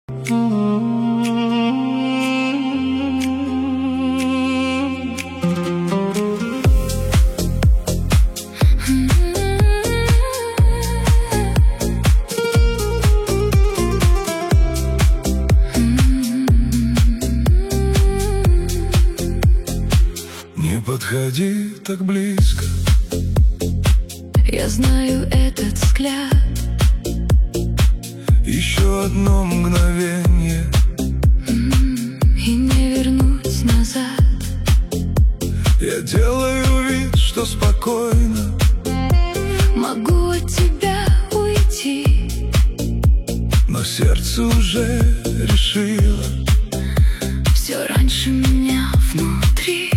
Не подходи так близко. Я знаю этот взгляд. Еще одно мгновение, И не вернуть назад. я делаю вид, что спокойно Могу от тебя уйти, но сердце уже решило. все раньше меня внутри.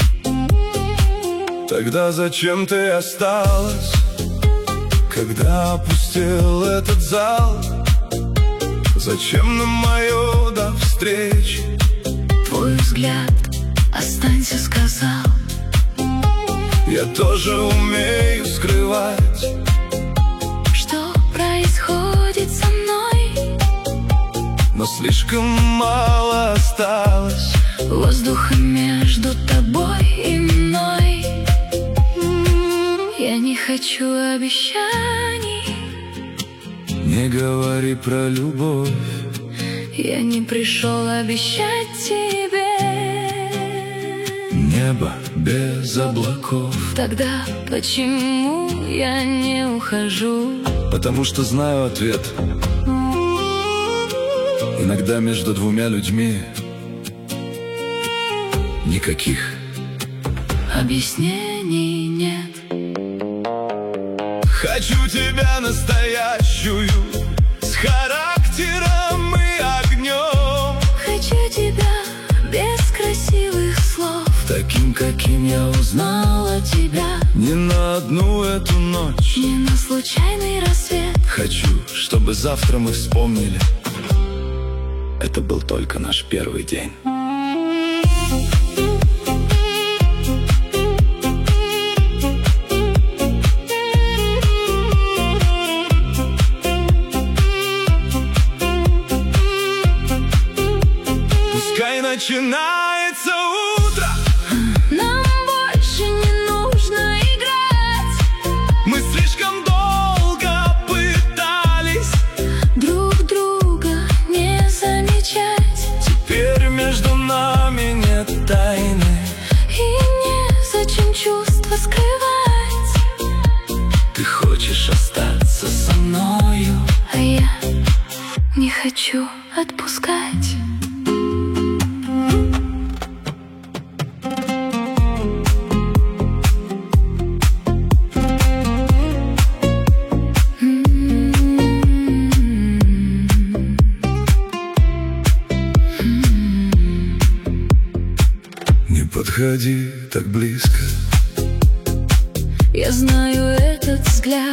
Тогда зачем ты осталась, когда опустел этот зал? Зачем нам мое до встречи? Твой взгляд, останься, сказал. Я тоже умею скрывать, Что происходит со мной? но слишком мало осталось Воздуха между тобой и мной. Я не хочу обещаний, Не говори про любовь. я не пришел обещать тебе. Небо без облаков. Тогда почему я не ухожу? Потому что знаю ответ. Иногда между двумя людьми никаких Объяснений нет. Хочу тебя настоящую, с характером и огнем, Хочу тебя без красивых слов, таким, каким я узнала тебя. Не на одну эту ночь, не на случайный рассвет. хочу, чтобы завтра мы вспомнили, это был только наш первый день. Пускай начинается утро, Нам больше не нужно играть, мы слишком долго пытались друг друга не замечать. Теперь между нами нет тайны. И незачем чувства скрывать. Ты хочешь остаться со мною, А я не хочу отпускать. Не подходи так близко. Я знаю этот взгляд.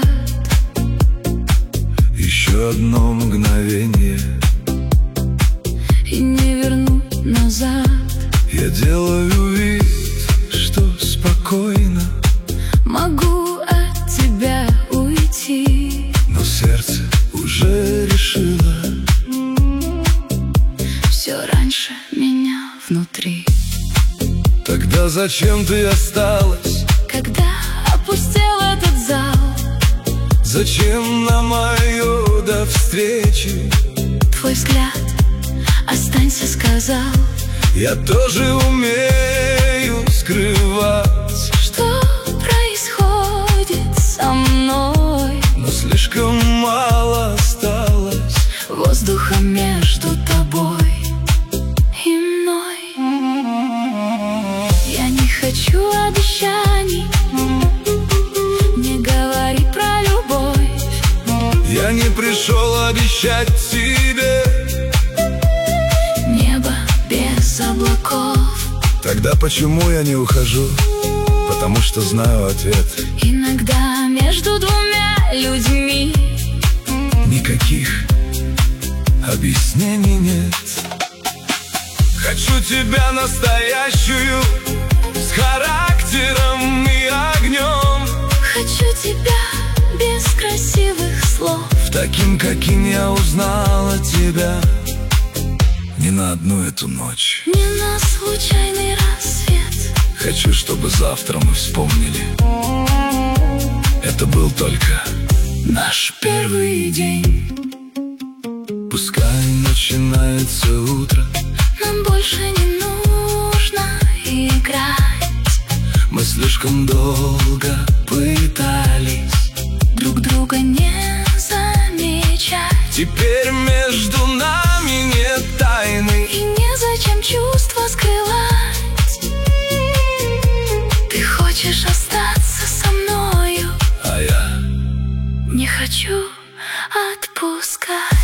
Еще одно мгновение, И не вернуть назад. я делаю вид, что спокойно, Могу от тебя уйти, но сердце уже решило. все раньше меня внутри. Тогда зачем ты осталась? Когда опустел этот зал, Зачем на мою до встречи? твой взгляд, останься, сказал. Я тоже умею скрывать, Что происходит со мной? но слишком мало осталось Воздуха между тобой и мной. Я не хочу обещаний, не говори про любовь. Я не пришел обещать тебе. Небо без облаков. Тогда почему я не ухожу? Потому что знаю ответ. Иногда между двумя людьми Никаких объяснений нет. Хочу тебя настоящую, с характером и огнем, хочу тебя без красивых слов, таким, каким я узнала тебя. не на одну эту ночь, не на случайный рассвет. хочу, чтобы завтра мы вспомнили, это был только наш первый день. Пускай начинается утро, Нам больше не нужно играть. мы слишком долго пытались Друг друга не замечать. Теперь между нами нет тайны, И незачем чувства скрывать. Ты хочешь остаться со мною, а я не хочу отпускать.